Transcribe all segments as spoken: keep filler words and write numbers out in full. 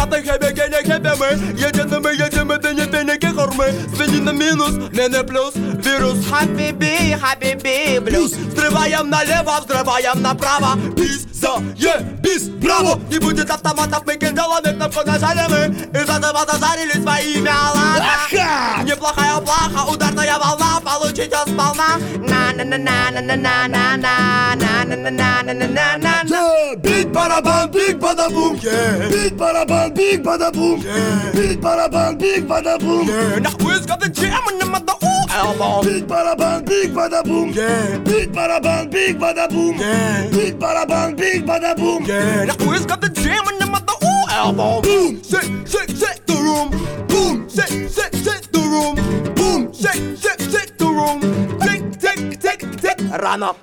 Пятый хэбби, гене, хэбби мы. Едем мы, едем мы, ты не пеники хормы. Свинина минус, мене плюс, вирус. Хабиби, хабиби, блюз. Взрываем налево, взрываем направо. Бис, за, е, бис, браво. Не будет автоматов, мы кинжалами кнопку нажали мы. И за два зазарили своими аллахами. Неплохая плаха, ударная волна. Получите сполна. На-на-на-на-на-на-на-на-на-на-на-на-на-на. Биг барабан, биг бадабум. Биг барабан, биг бадабум. Big bada big bada boom. Yeah, now who's got the jam in the mother ooh album? Big bada big bada boom. Yeah, big bada big bada boom. Yeah, big bada big bada boom. Yeah, now who's got the jam in the mother ooh album? Boom, shake, shake, shake the room. Boom, shake, shake, shake the room. Boom, shake, shake, shake the room. Tick, tick, tick, tick. Run up.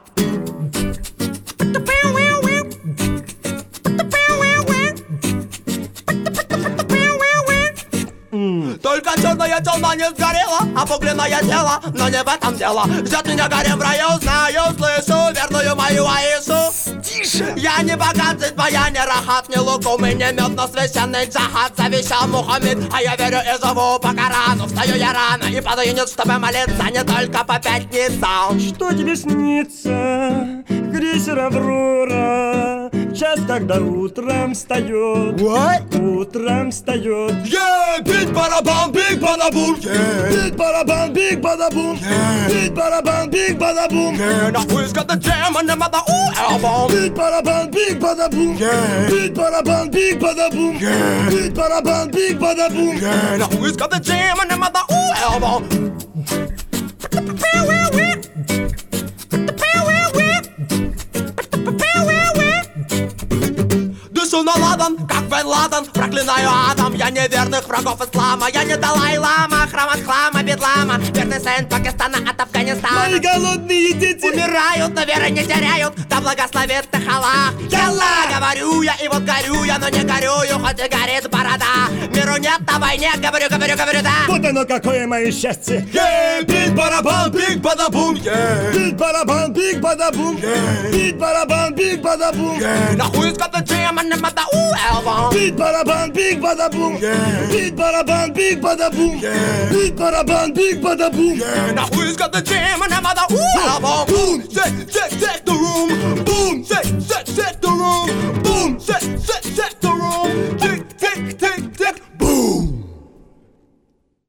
Только черная челна не сгорела, обугленное тело, но не в этом дело. Ждет меня горе в раю, знаю, слышу верную мою Аишу. Тише! Я не богат, здесь моя не рахат, не лукум и не мед, но священный джахат завещал Мухаммед. А я верю и живу по Корану, встаю я рано и падаю ниц, чтобы молиться не только по пятницам. Что тебе снится, крейсер Аврора, час, когда утром встает? What? Утром встает. Yeah, биг барабан, биг бадабум. Yeah, big bada big bada boom. Big bada big bada boom. Yeah, now who's got the jam on the mother ooh album? Big bada big bada boom. Yeah, big bada big bada boom. Yeah, big bada big bada boom. Yeah, now who's got the jam on the mother ooh album? Душу наладан, как Бен Ладен. Проклинаю Адам, я неверных врагов ислама. Я не Далай-лама, храм от хлама, бедлама. Верный сын Пакистана от Афганистана. Мои голодные дети умирают, но веры не теряют. Да благословит их Аллах. Ялла! Говорю я, и вот горю я, но не горюю, хоть и горит борода. Миру нет на войне, говорю, говорю, говорю, да. Вот оно какое мое счастье. Yeah, биг барабан, биг бадабум. Yeah, big bada big bada boom. Big bada big bada boom. Yeah, now who's got the jam on the mother ooh album? Big bada big bada boom. Yeah, big bada big bada boom. Yeah, big bada big bada boom. Yeah, now who's got the jam on the mother ooh album? Boom, shake, shake, shake the room. Boom, shake, shake, shake the room. Boom, shake, shake, shake the room. Tick,